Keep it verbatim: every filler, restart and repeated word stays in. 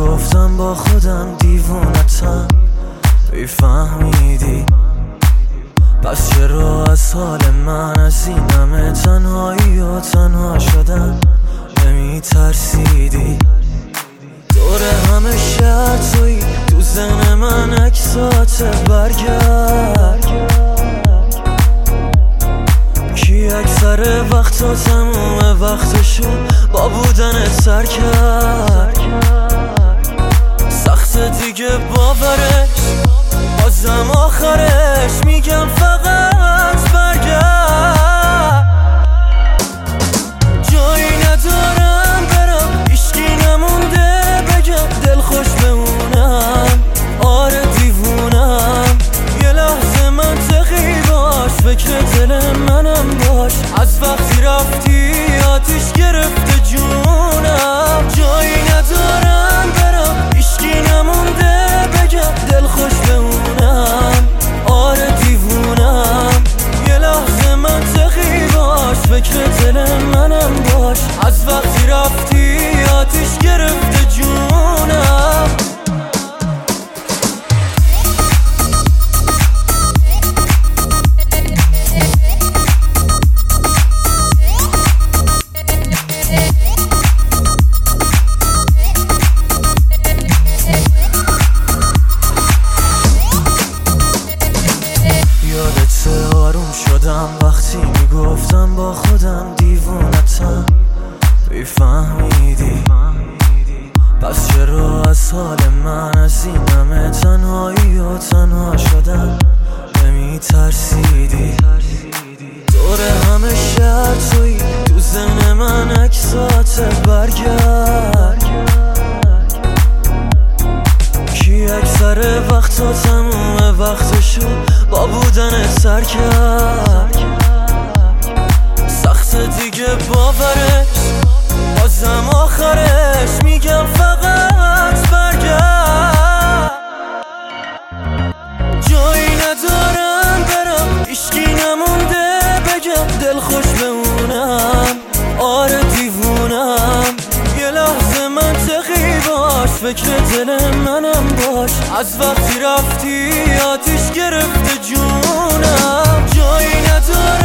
میگفتم با خودم دیوونتم، میفهمیدی؟ پس چرا از حال من از این همه تنهایی و تنها شدن نمیترسیدی؟ دور همه شهر توی، تو ذهن من عکسات برگرد کی اکثر وقتا تموم وقتشو با بودن سر کرد. سخت دیگه باورش، بازم آخرش میگم فقط برگرد. جایی ندارم برم، هیچکی نمونده بگم دلخوش بمونم. آره دیوونم، یه لحظه منطقی باش، فکر دل منم باش. از وقتی رفتی آتیش گرفته جونم. جایی ندارم برم، هیچکی نمونده بگم دلخوش بمونم. آره دیوونم، یه لحظه منطقی باش، فکر دل منم باش. از وقتی رفتی آتیش گرفته جونم. یادت آروم شدم وقتی میگفتم با خودم دیوونتم، میفهمیدی؟ پس چرا از حال من از این همه تنهایی و تنها شدن نمیترسیدی؟ دور همه شهر توی، تو ذهن من عکسات برگرد کی اکثر وقتا تموم وقتشو با بودن سر کرد. سخت دیگه باورش، بازم آخرش میگم فقط برگرد. جایی ندارم برم، هیچکی نمونده بگم دلخوش بمونم. آره دیوونم، یه لحظه منطقی باش، فکر دل منم باش. از وقتی رفتی آتیش گرفته جونم. جایی ندارم